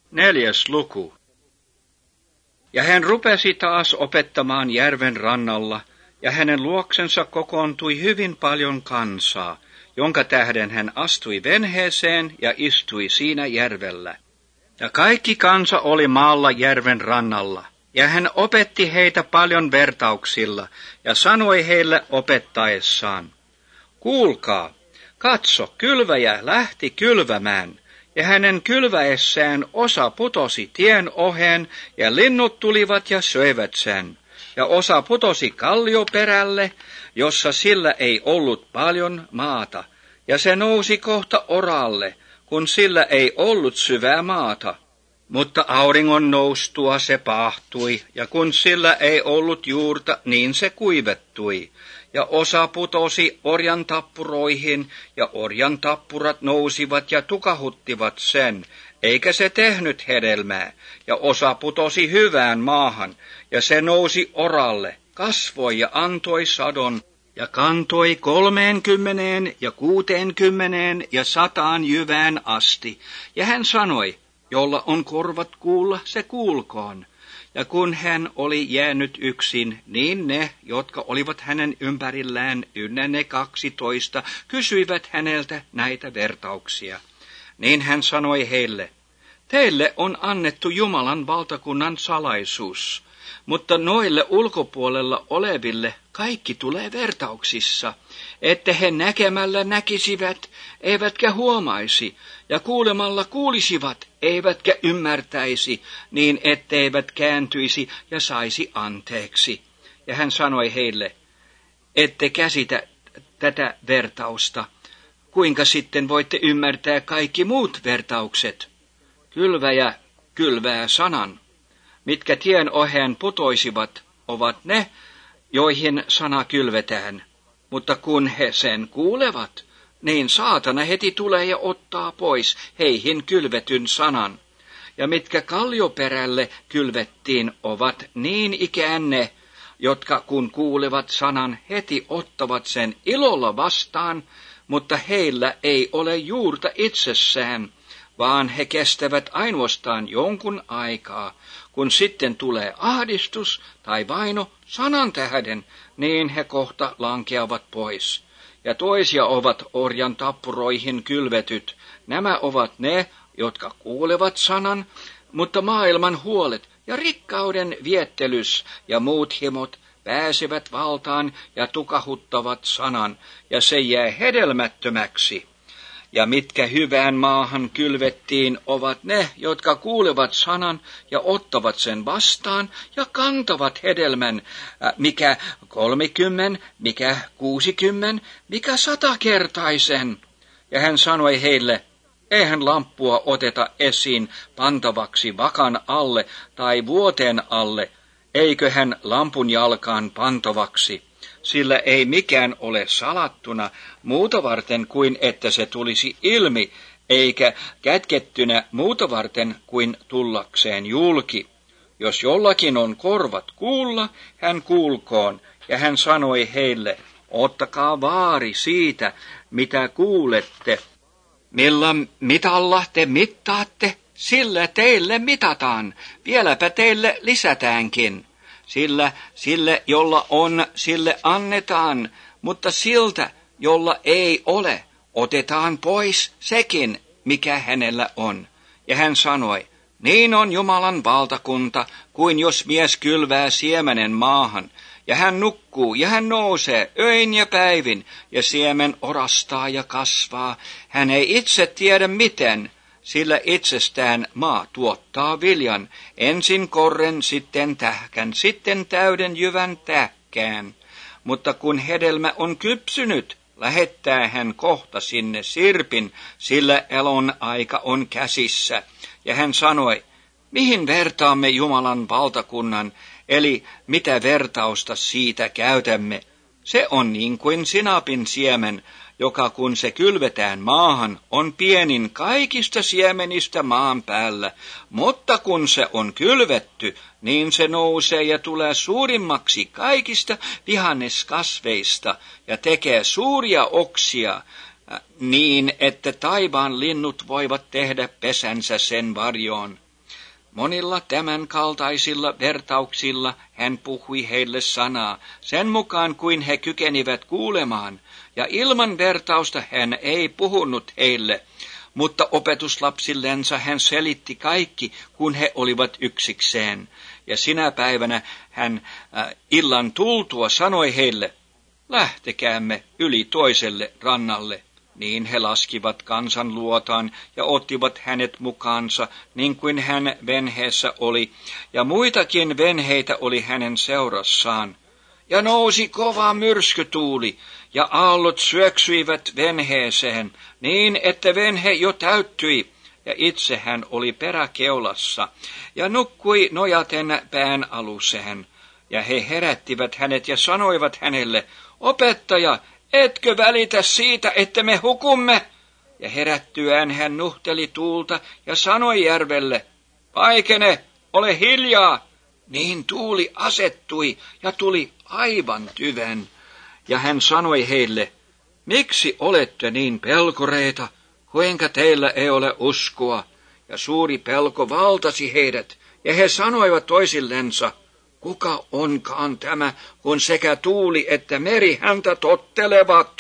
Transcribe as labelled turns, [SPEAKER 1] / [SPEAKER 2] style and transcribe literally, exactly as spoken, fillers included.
[SPEAKER 1] Neljäs luku. Ja hän rupesi taas opettamaan järven rannalla, ja hänen luoksensa kokoontui hyvin paljon kansaa, jonka tähden hän astui venheeseen ja istui siinä järvellä. Ja kaikki kansa oli maalla järven rannalla, ja hän opetti heitä paljon vertauksilla, ja sanoi heille opettaessaan: kuulkaa, katso, kylväjä lähti kylvämään, ja hänen kylväessään osa putosi tien oheen, ja linnut tulivat ja söivät sen. Ja osa putosi kallioperälle, jossa sillä ei ollut paljon maata, ja se nousi kohta oralle, kun sillä ei ollut syvää maata. Mutta auringon noustua se paahtui, ja kun sillä ei ollut juurta, niin se kuivettui. Ja osa putosi orjan tappuroihin, ja orjan tappurat nousivat ja tukahuttivat sen, eikä se tehnyt hedelmää. Ja osa putosi hyvään maahan, ja se nousi oralle, kasvoi ja antoi sadon, ja kantoi kolmeenkymmeneen ja kuuteenkymmeneen ja sataan jyvään asti. Ja hän sanoi: jolla on korvat kuulla, se kuulkoon. Ja kun hän oli jäänyt yksin, niin ne, jotka olivat hänen ympärillään ynnä ne kaksitoista, kysyivät häneltä näitä vertauksia. Niin hän sanoi heille: teille on annettu Jumalan valtakunnan salaisuus, mutta noille ulkopuolella oleville kaikki tulee vertauksissa, että he näkemällä näkisivät, eivätkä huomaisi, ja kuulemalla kuulisivat, eivätkä ymmärtäisi, niin etteivät kääntyisi ja saisi anteeksi. Ja hän sanoi heille: ette käsitä tätä vertausta, kuinka sitten voitte ymmärtää kaikki muut vertaukset? Kylväjä kylvää sanan. Mitkä tien oheen putoisivat, ovat ne, joihin sana kylvetään. Mutta kun he sen kuulevat, niin saatana heti tulee ja ottaa pois heihin kylvetyn sanan. Ja mitkä kallioperälle kylvettiin, ovat niin ikään ne, jotka kun kuulevat sanan, heti ottavat sen ilolla vastaan, mutta heillä ei ole juurta itsessään, vaan he kestävät ainoastaan jonkun aikaa. Kun sitten tulee ahdistus tai vaino sanan tähden, niin he kohta lankeavat pois. Ja toisia ovat orjan tappuroihin kylvetyt. Nämä ovat ne, jotka kuulevat sanan, mutta maailman huolet ja rikkauden viettelys ja muut himot pääsevät valtaan ja tukahuttavat sanan, ja se jää hedelmättömäksi. Ja mitkä hyvään maahan kylvettiin, ovat ne, jotka kuulevat sanan ja ottavat sen vastaan ja kantavat hedelmän, mikä kolmekymmen, mikä kuusikymmen, mikä satakertaisen. Ja hän sanoi heille: eihän lamppua oteta esiin pantavaksi vakan alle tai vuoteen alle, eikö hän lampun jalkaan pantavaksi? Sillä ei mikään ole salattuna muuta varten kuin että se tulisi ilmi, eikä kätkettynä muuta varten kuin tullakseen julki. Jos jollakin on korvat kuulla, hän kuulkoon, ja hän sanoi heille: ottakaa vaari siitä, mitä kuulette. Millä mitalla te mittaatte, sillä teille mitataan, vieläpä teille lisätäänkin. Sillä sille, jolla on, sille annetaan, mutta siltä, jolla ei ole, otetaan pois sekin, mikä hänellä on. Ja hän sanoi: niin on Jumalan valtakunta, kuin jos mies kylvää siemenen maahan, ja hän nukkuu, ja hän nousee öin ja päivin, ja siemen orastaa ja kasvaa. Hän ei itse tiedä miten, sillä itsestään maa tuottaa viljan, ensin korren, sitten tähkän, sitten täyden jyvän tähkään. Mutta kun hedelmä on kypsynyt, lähettää hän kohta sinne sirpin, sillä elon aika on käsissä. Ja hän sanoi: mihin vertaamme Jumalan valtakunnan, eli mitä vertausta siitä käytämme? Se on niin kuin sinapin siemen, joka kun se kylvetään maahan, on pienin kaikista siemenistä maan päällä, mutta kun se on kylvetty, niin se nousee ja tulee suurimmaksi kaikista vihanneskasveista ja tekee suuria oksia, niin että taivaan linnut voivat tehdä pesänsä sen varjoon. Monilla tämän kaltaisilla vertauksilla hän puhui heille sanaa, sen mukaan kuin he kykenivät kuulemaan, ja ilman vertausta hän ei puhunut heille, mutta opetuslapsillensa hän selitti kaikki, kun he olivat yksikseen. Ja sinä päivänä hän äh, illan tultua sanoi heille, lähtekäämme yli toiselle rannalle. Niin he laskivat kansan luotaan ja ottivat hänet mukaansa, niin kuin hän venheessä oli, ja muitakin venheitä oli hänen seurassaan. Ja nousi kova myrskytuuli, ja aallot syöksyivät venheeseen, niin että venhe jo täyttyi, ja itse hän oli peräkeulassa, ja nukkui nojaten pään aluseen. Ja he herättivät hänet ja sanoivat hänelle, opettaja, etkö välitä siitä, että me hukumme? Ja herättyään hän nuhteli tuulta ja sanoi järvelle, vaikene, ole hiljaa. Niin tuuli asettui ja tuli aivan tyven. Ja hän sanoi heille, miksi olette niin pelkureita, kuinka teillä ei ole uskoa? Ja suuri pelko valtasi heidät, ja he sanoivat toisillensa, kuka onkaan tämä, kun sekä tuuli että meri häntä tottelevat?